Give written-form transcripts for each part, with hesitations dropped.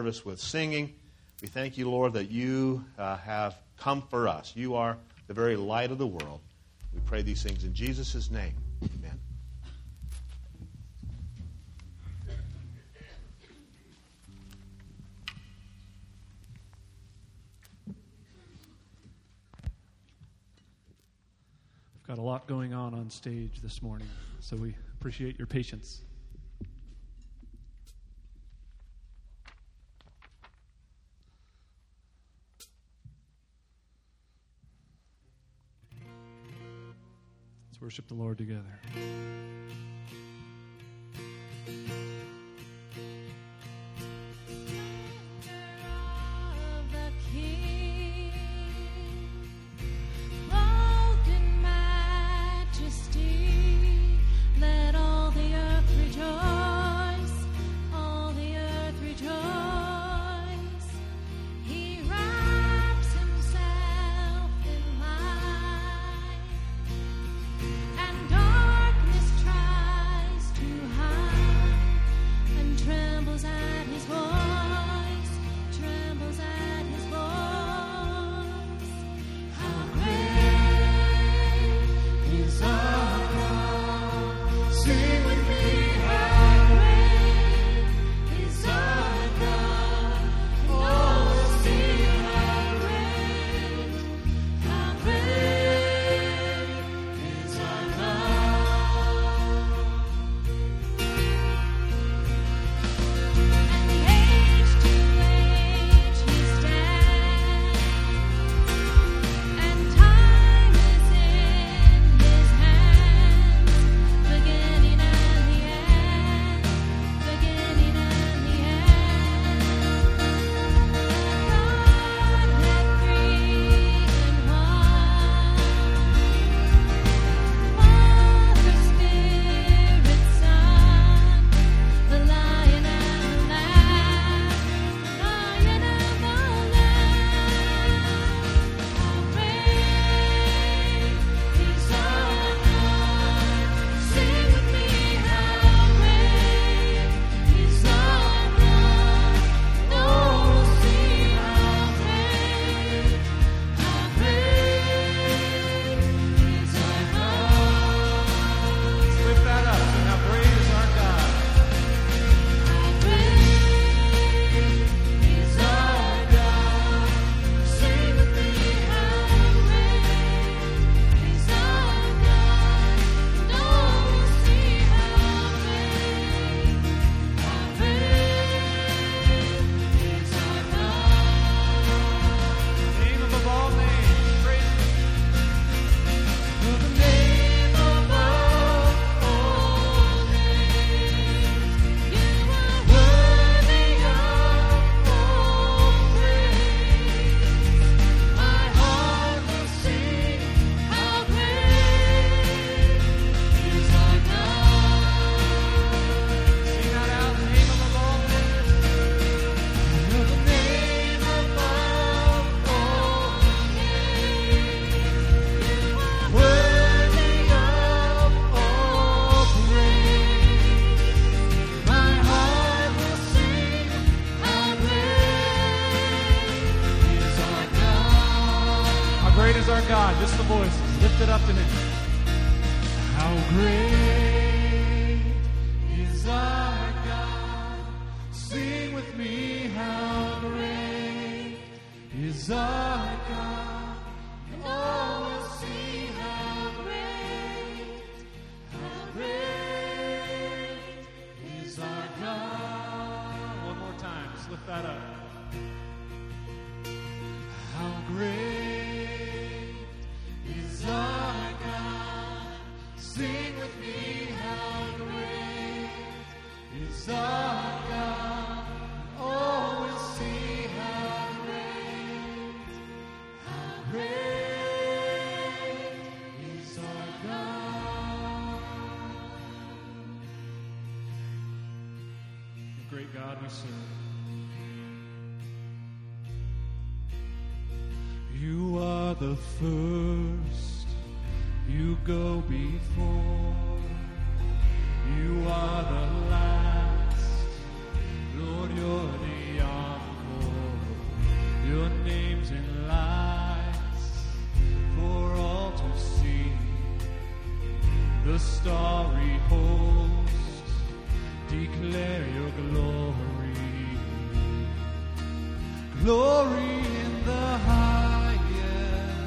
service with singing. We thank you, Lord, that you have come for us. You are the very light of the world. We pray these things in Jesus' name. Amen. We've got a lot going on stage this morning, so we appreciate your patience. Let's worship the Lord together. Great God we serve. You are the first, you go before. You are the last, Lord, you're the omnipotent. Glory in the highest.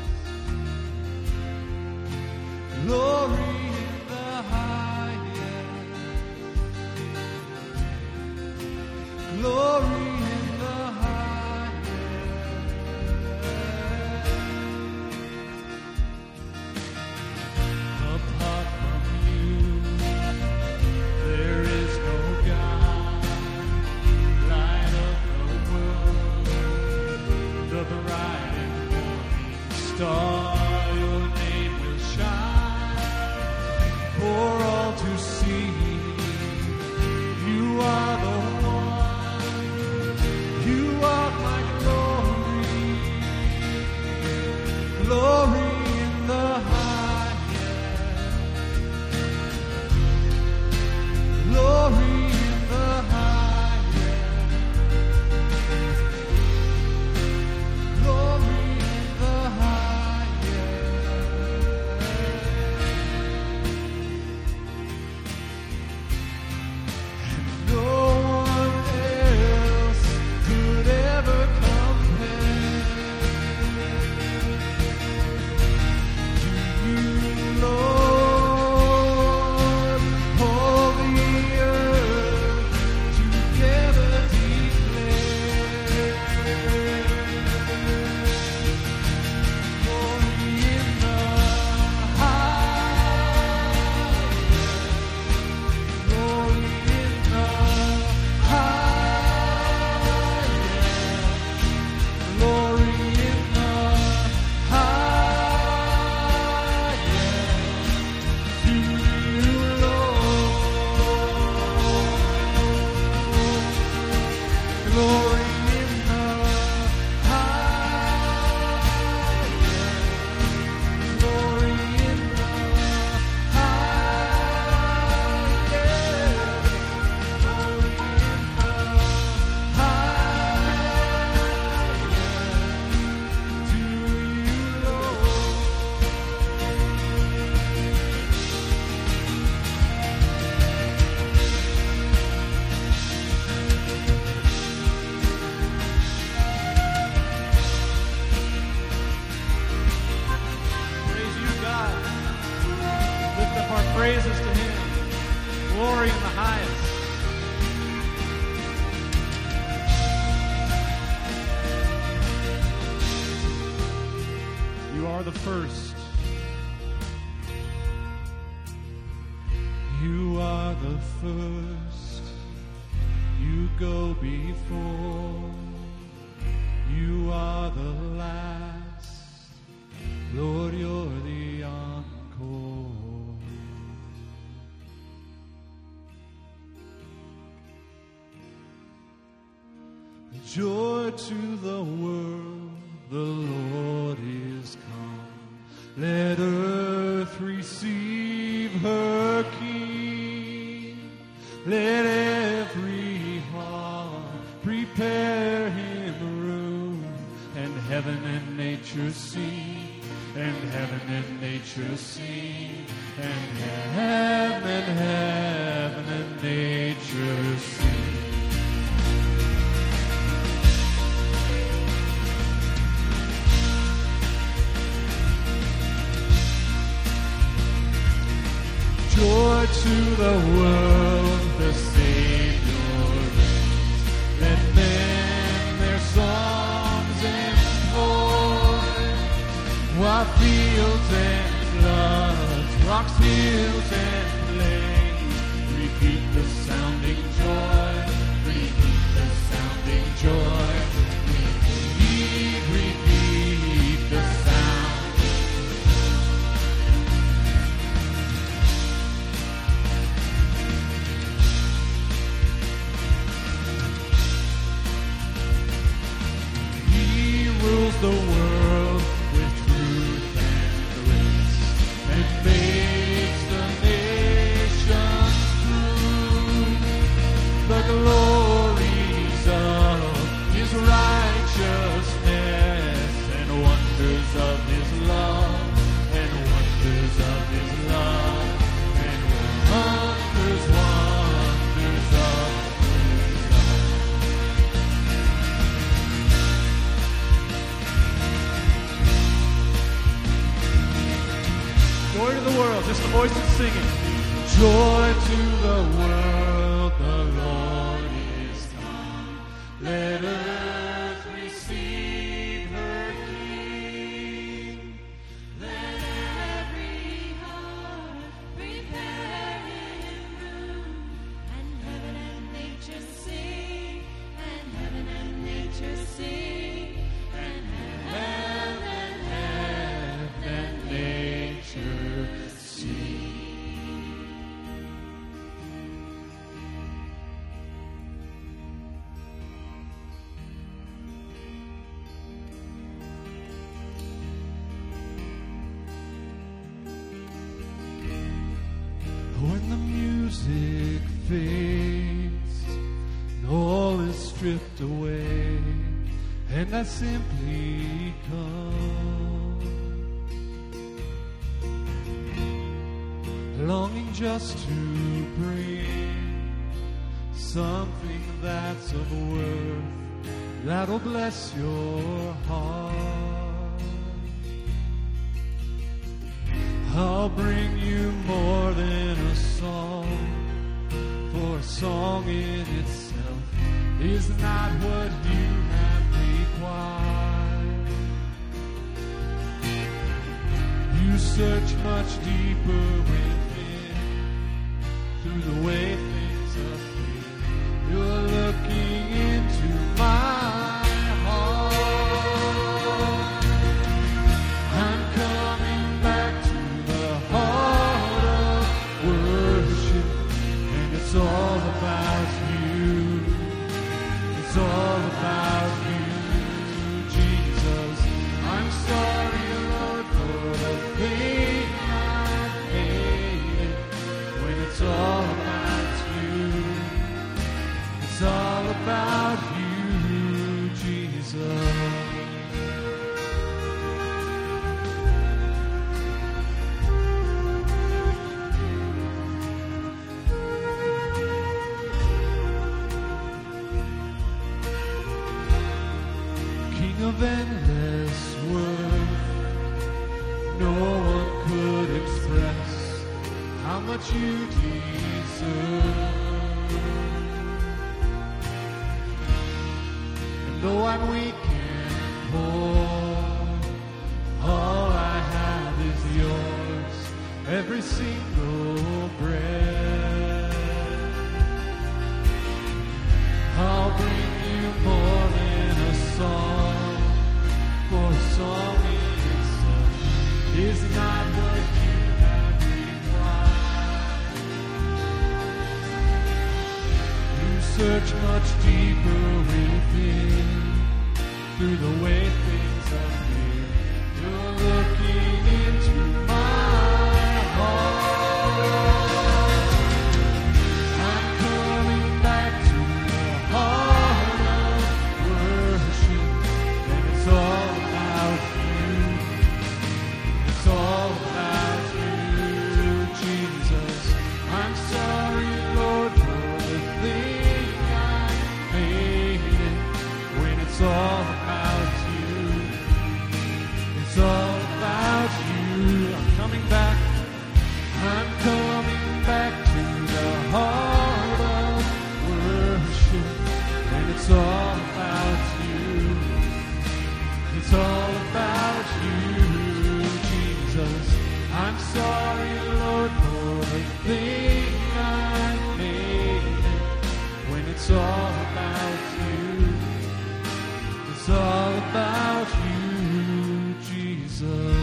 Glory in the highest. Glory in the highest. Apart from you, there is no God. Light of the world, the bright and morning star, your name will shine for all to see. You are the one, you are my glory. Glory in the highest. Glory in the highest. Glory in the highest. No one else could ever compare to you, Lord. All the earth together declare glory in the highest. Glory in the highest. Glory in the highest. To you, Lord. Glory in the highest. Glory in the highest. Glory in the highest. To you, Lord. Praise you, God. Lift up our praises to Him. Glory in the highest. You are the first. You are the first. You go before. You are the last. Lord, you're the encore. Joy to the world, the Lord is come. Let earth receive her King. Let every heart prepare him room. And heaven and nature sing. And heaven and nature sing. And heaven and nature sing. Joy to the world, the Savior reigns. Let men their songs employ, while fields and floods, rocks, hills and plains, repeat the sounding joy, repeat the sounding joy, repeat the sound. Rules the world with truth and grace, and makes the nations true. The glories of His righteousness, and wonders of His love, and wonders of His love, and wonders of His love. just a voice and sing it. Joy to the world, the Lord is come. Let earth receive her King. Let every heart prepare Him room, and heaven and nature sing, and heaven and nature sing, and heaven And nature sing. When the music fades and all is stripped away, and I simply come, longing just to bring something that's of worth that'll bless your heart. I'll bring you more than a song, for a song in itself is not what you have required. You search much deeper within, through the way things appear. You're looking into my heart. I'm coming back to the heart of worship, and it's all about you. It's all about you, Jesus. I'm sorry, Lord, for the thing I've made. When it's all about you, it's all about you, Jesus. King of endless worth, no one could express how much you deserve. And though I'm weak and poor, all I have is yours, every single breath. I'll bring you more than a song, for a song in itself is not what you have required. You search much deeper within, through the way things appear. You're looking into my heart. I'm coming back to the heart of worship, and it's all about you. It's all about you, Jesus. I'm sorry, Lord, for the thing I made. When it's all about you, it's all about you. I'm coming back. I'm coming back to the heart of worship, and it's all about you. It's all about you, Jesus. I'm sorry, Lord, for the thing I made. When it's all about you, it's all about you, Jesus.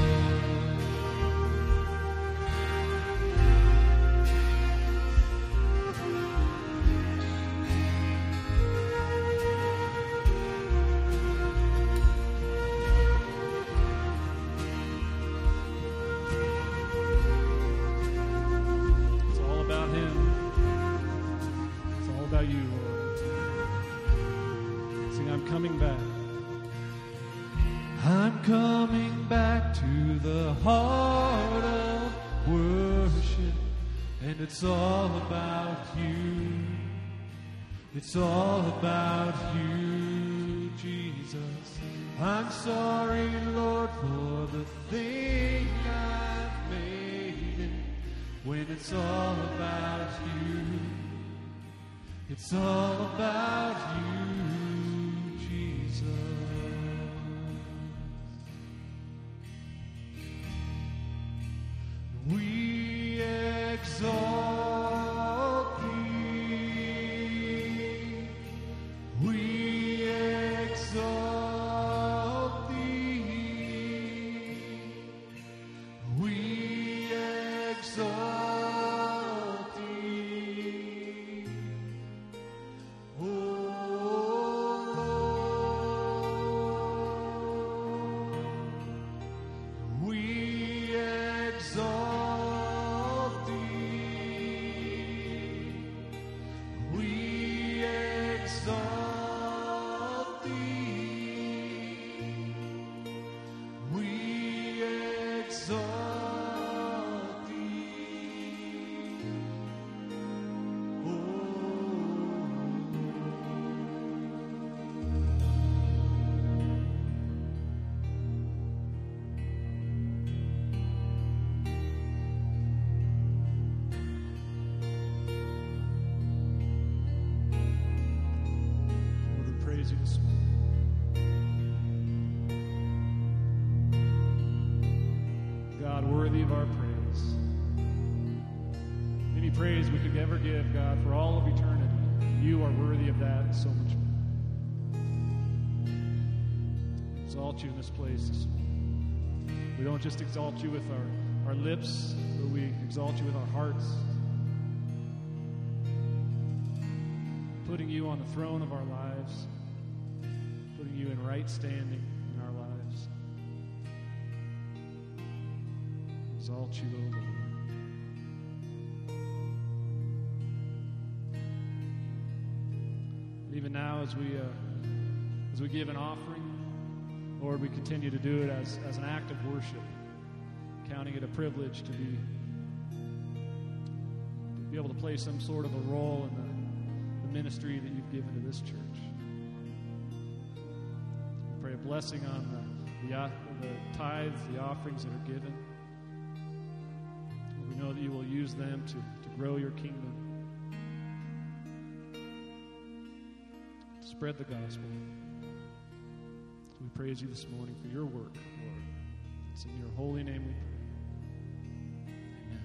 It's all about Him. It's all about you, Lord. Sing, I'm coming back. I'm coming back to the heart of worship, and it's all about you. It's all about you, Jesus. I'm sorry, Lord, for the thing I've made. and it's all about you. It's all about you, Jesus. We exalt thee. We exalt thee. We exalt thee. O Lord. We exalt thee. We exalt thee. We exalt thee. O Lord, we praise you this morning. God, worthy of our praise. Any praise we could ever give, God, for all of eternity. You are worthy of that and so much more. We exalt you in this place this morning. We don't just exalt you with our lips, but we exalt you with our hearts. Putting you on the throne of our lives, putting you in right standing in our lives. Exalt you, O Lord. And even now, as we give an offering, Lord, we continue to do it as an act of worship, counting it a privilege to be able to play some sort of a role in the ministry that you've given to this church. We pray a blessing on the tithes, the offerings that are given. We know that you will use them to grow your kingdom, to spread the gospel. So we praise you this morning for your work, Lord. It's in your holy name we pray. Amen.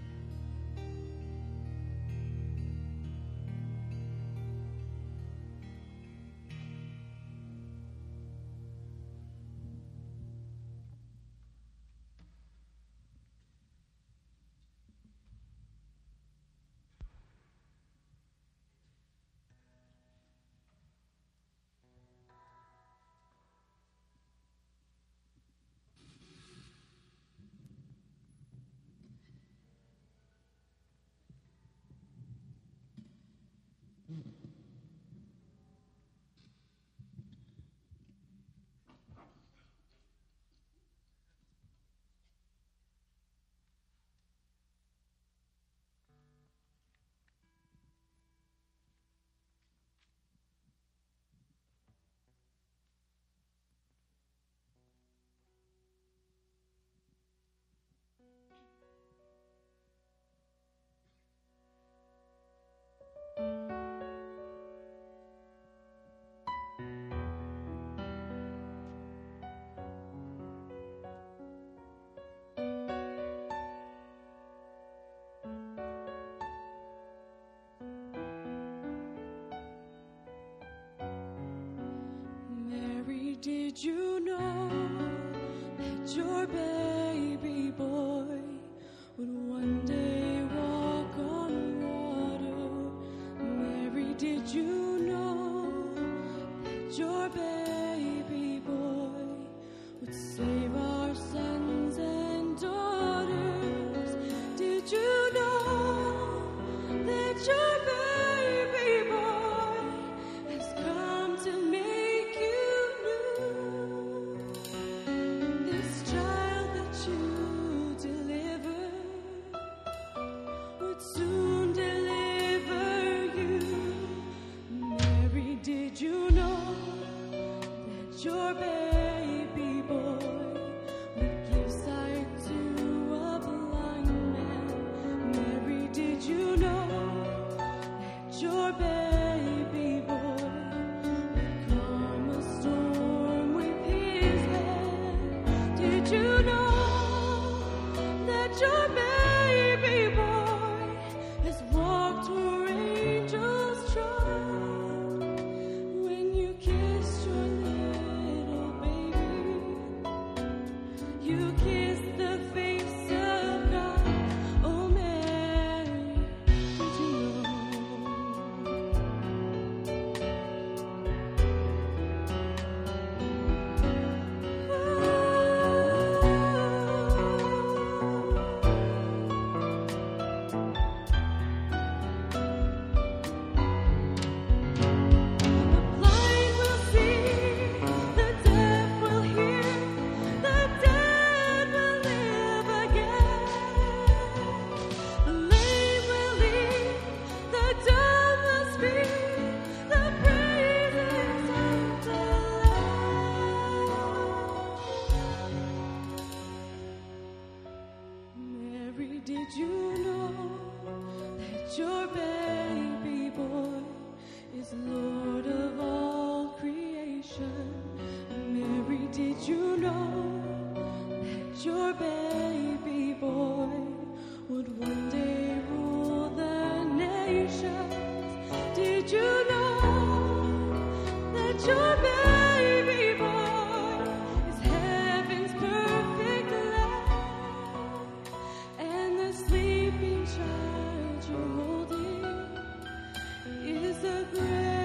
Mary, did you know that your baby boy would one day walk on water? Mary, did you know that your baby boy would save our sons and daughters? Did you know that your baby boy has come to make you new? This child that you delivered would soon deliver you. Mary, did you know that your baby boy would give sight to a blind man? Mary, You kissed the face of God. Oh, Mary, did you Did you know that your baby boy is Lord of all creation? Mary, did you know that your baby boy would one day rule the nations? Did you know that your baby boy is heaven's perfect lamb? And the sleeping child you're holding is a great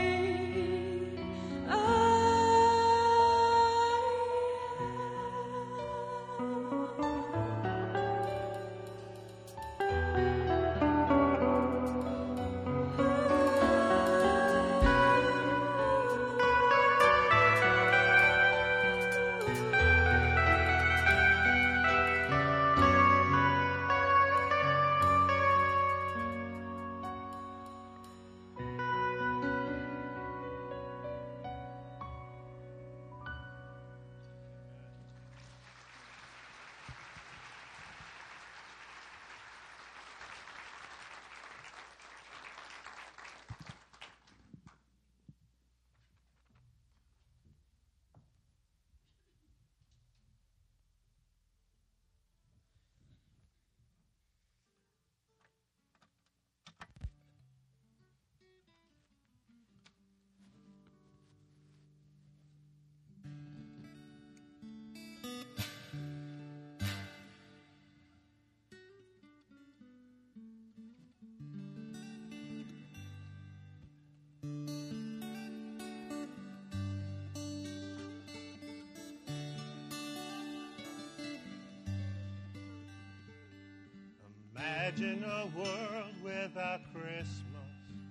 Imagine a world without Christmas,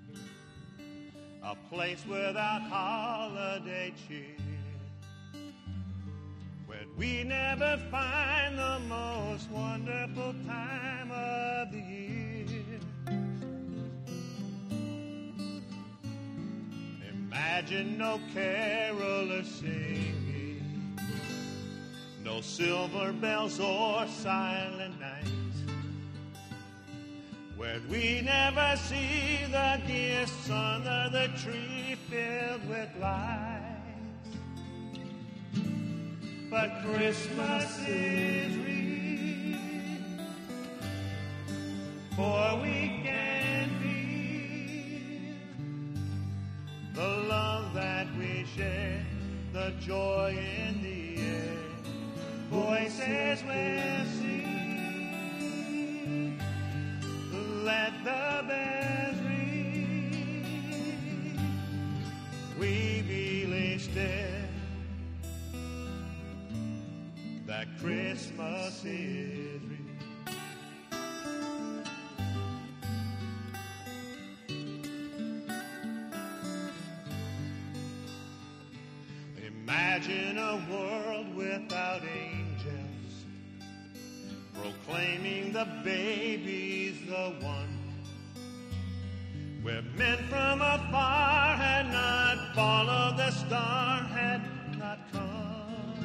a place without holiday cheer, where we never find the most wonderful time of the year. Imagine no carolers singing, no silver bells or silent nights, where we never see the gifts under the tree filled with lights. But Christmas is real, for we can feel the love that we share, the joy in the air. Voices will sing, let the bells ring. We believe still that Christmas is real. Imagine a world without angels, proclaiming the baby's the one, where men from afar had not followed the star, had not come.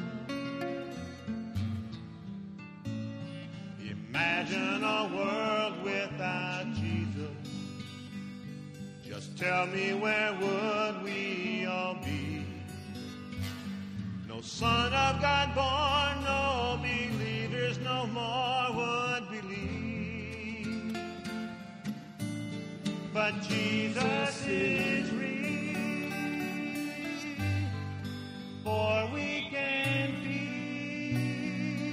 Imagine a world without Jesus. Just tell me, where would we all be? No Son of God born, no believers no more would believe. But Jesus is real, for we can feel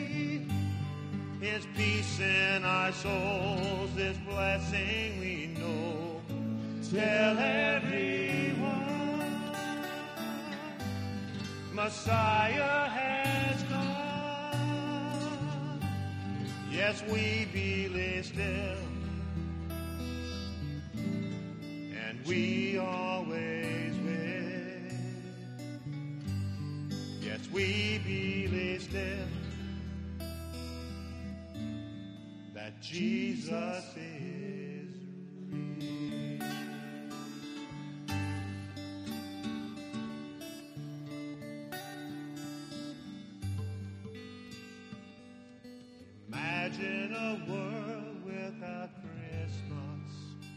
in our souls this blessing we know. Tell everyone Messiah has come. Yes, we believe still, and we always will. Yes, we believe still that Jesus is real. Imagine a world without Christmas.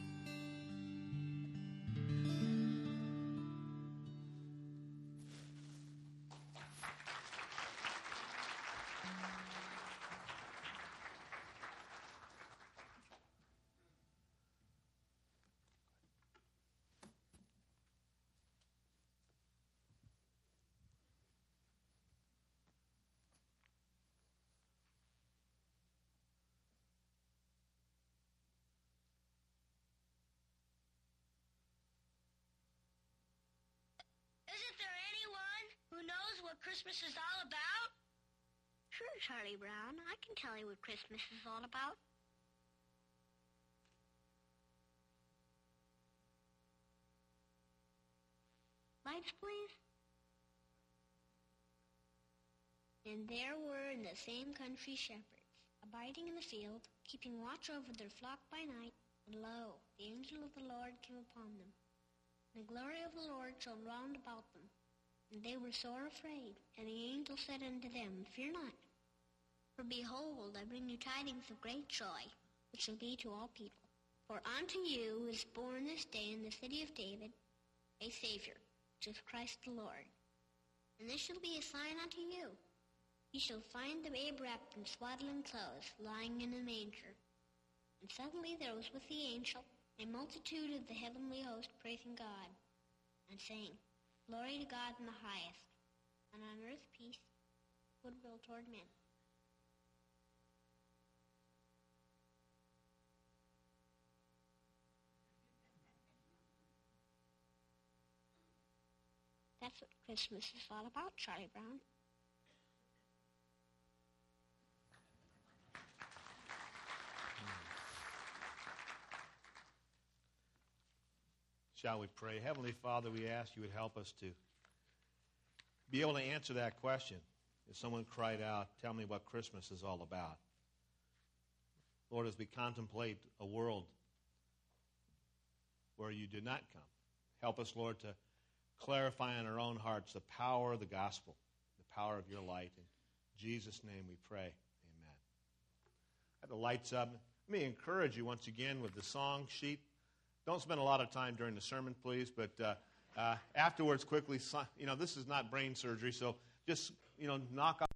Isn't there anyone who knows what Christmas is all about? Sure, Charlie Brown. I can tell you what Christmas is all about. Lights, please. And there were in the same country shepherds, abiding in the field, keeping watch over their flock by night. And lo, the angel of the Lord came upon them. The glory of the Lord shone round about them, and they were sore afraid. And the angel said unto them, Fear not, for behold, I bring you tidings of great joy, which shall be to all people. For unto you is born this day in the city of David a Savior, which is Christ the Lord. And this shall be a sign unto you. Ye shall find the babe wrapped in swaddling clothes, lying in a manger. And suddenly there was with the angel a multitude of the heavenly host praising God, and saying, Glory to God in the highest, and on earth peace, goodwill toward men. That's what Christmas is all about, Charlie Brown. Shall we pray? Heavenly Father, we ask you would help us to be able to answer that question. If someone cried out, tell me what Christmas is all about. Lord, as we contemplate a world where you did not come, help us, Lord, to clarify in our own hearts the power of the gospel, the power of your light. In Jesus' name we pray. Amen. I have the lights up. Let me encourage you once again with the song sheet. Don't spend a lot of time during the sermon, please, but afterwards quickly, this is not brain surgery, so just, knock off